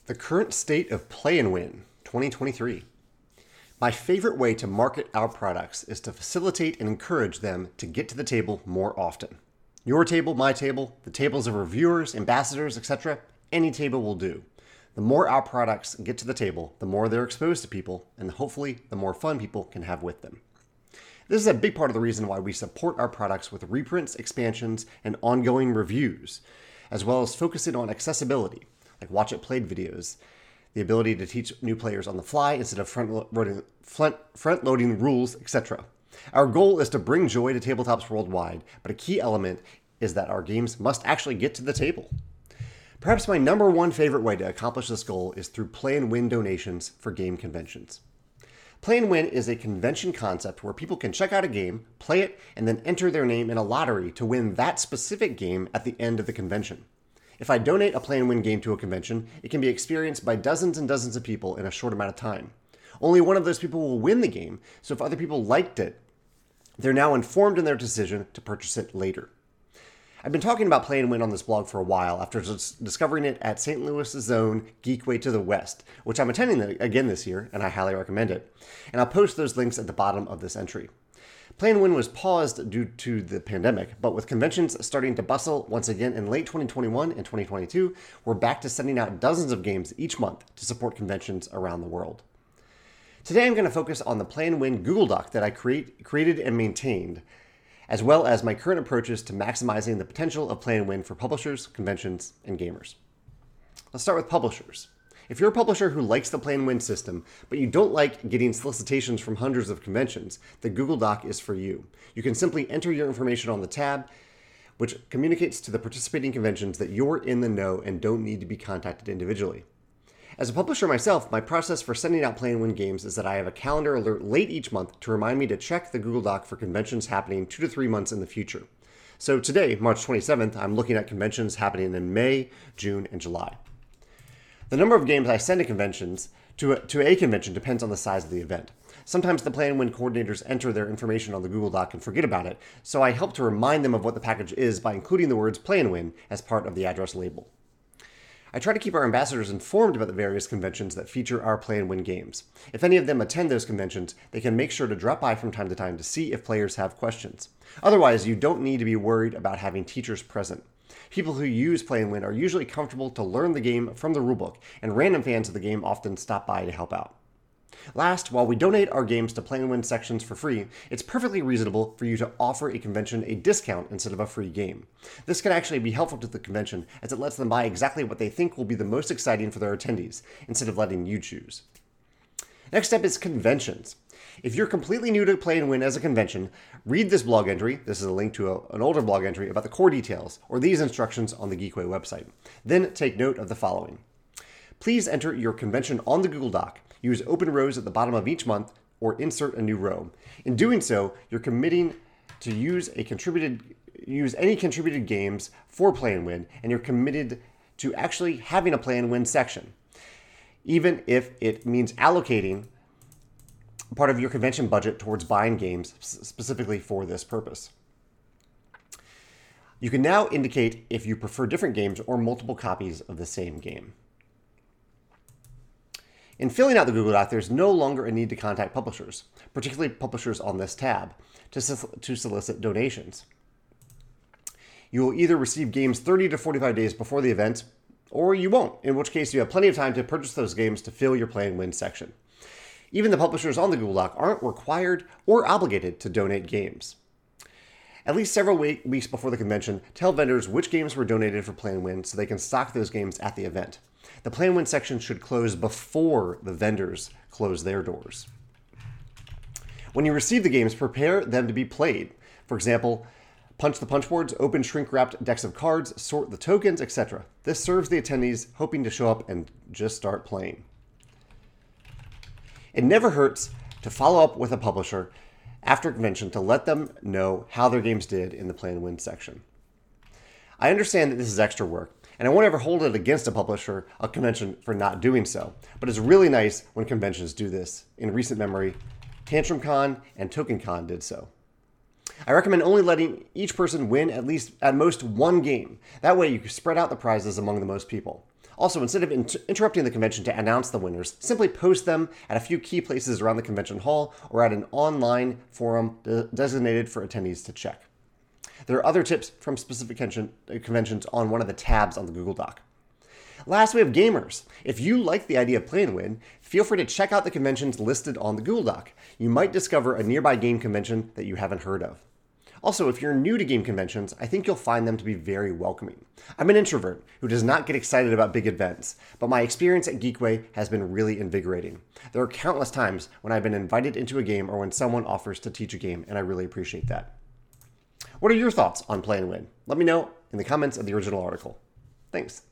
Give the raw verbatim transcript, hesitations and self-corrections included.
The current state of Play and Win twenty twenty-three. My favorite way to market our products is to facilitate and encourage them to get to the table more often. Your table, my table, the tables of reviewers, ambassadors, et cetera, any table will do. The more our products get to the table, the more they're exposed to people, and hopefully the more fun people can have with them. This is a big part of the reason why we support our products with reprints, expansions, and ongoing reviews, as well as focusing on accessibility, like watch it played videos, the ability to teach new players on the fly instead of front-loading, front-loading rules, et cetera. Our goal is to bring joy to tabletops worldwide, but a key element is that our games must actually get to the table. Perhaps my number one favorite way to accomplish this goal is through Play and Win donations for game conventions. Play and Win is a convention concept where people can check out a game, play it, and then enter their name in a lottery to win that specific game at the end of the convention. If I donate a Play and Win game to a convention, it can be experienced by dozens and dozens of people in a short amount of time. Only one of those people will win the game, so if other people liked it, they're now informed in their decision to purchase it later. I've been talking about Play and Win on this blog for a while after discovering it at Saint Louis's own Geekway to the West, which I'm attending again this year, and I highly recommend it. And I'll post those links at the bottom of this entry. Play and Win was paused due to the pandemic, but with conventions starting to bustle once again in late twenty twenty-one and twenty twenty-two, we're back to sending out dozens of games each month to support conventions around the world. Today I'm going to focus on the Play and Win Google Doc that I create, created and maintained, as well as my current approaches to maximizing the potential of Play and Win for publishers, conventions, and gamers. Let's start with publishers. If you're a publisher who likes the Play and Win system, but you don't like getting solicitations from hundreds of conventions, the Google Doc is for you. You can simply enter your information on the tab, which communicates to the participating conventions that you're in the know and don't need to be contacted individually. As a publisher myself, my process for sending out Play and Win games is that I have a calendar alert late each month to remind me to check the Google Doc for conventions happening two to three months in the future. So today, March twenty-seventh, I'm looking at conventions happening in May, June, and July. The number of games I send to conventions to a, to a convention depends on the size of the event. Sometimes the Play and Win coordinators enter their information on the Google Doc and forget about it, so I help to remind them of what the package is by including the words Play and Win as part of the address label. I try to keep our ambassadors informed about the various conventions that feature our Play and Win games. If any of them attend those conventions, they can make sure to drop by from time to time to see if players have questions. Otherwise, you don't need to be worried about having teachers present. People who use Play and Win are usually comfortable to learn the game from the rulebook, and random fans of the game often stop by to help out. Last, while we donate our games to Play and Win sections for free, it's perfectly reasonable for you to offer a convention a discount instead of a free game. This can actually be helpful to the convention, as it lets them buy exactly what they think will be the most exciting for their attendees, instead of letting you choose. Next step is conventions. If you're completely new to Play and Win as a convention, read this blog entry, this is a link to a, an older blog entry about the core details, or these instructions on the Geekway website. Then take note of the following. Please enter your convention on the Google Doc. Use open rows at the bottom of each month, or insert a new row. In doing so, you're committing to use a contributed use any contributed games for Play and Win, and you're committed to actually having a Play and Win section, even if it means allocating part of your convention budget towards buying games specifically for this purpose. You can now indicate if you prefer different games or multiple copies of the same game. In filling out the Google Doc, there's no longer a need to contact publishers, particularly publishers on this tab, to, to solicit donations. You will either receive games thirty to forty-five days before the event, or you won't, in which case you have plenty of time to purchase those games to fill your Play and Win section. Even the publishers on the Google Doc aren't required or obligated to donate games. At least several weeks before the convention, tell vendors which games were donated for Play and Win so they can stock those games at the event. The Play and Win section should close before the vendors close their doors. When you receive the games, prepare them to be played. For example, punch the punch boards, open shrink-wrapped decks of cards, sort the tokens, et cetera. This serves the attendees hoping to show up and just start playing. It never hurts to follow up with a publisher after a convention to let them know how their games did in the Play and Win section. I understand that this is extra work, and I won't ever hold it against a publisher, a convention, for not doing so, but it's really nice when conventions do this. In recent memory, TantrumCon and TokenCon did so. I recommend only letting each person win at least at most one game. That way you can spread out the prizes among the most people. Also, instead of inter- interrupting the convention to announce the winners, simply post them at a few key places around the convention hall or at an online forum de- designated for attendees to check. There are other tips from specific convention- conventions on one of the tabs on the Google Doc. Last, we have gamers. If you like the idea of Play and Win, feel free to check out the conventions listed on the Google Doc. You might discover a nearby game convention that you haven't heard of. Also, if you're new to game conventions, I think you'll find them to be very welcoming. I'm an introvert who does not get excited about big events, but my experience at Geekway has been really invigorating. There are countless times when I've been invited into a game or when someone offers to teach a game, and I really appreciate that. What are your thoughts on Play and Win? Let me know in the comments of the original article. Thanks.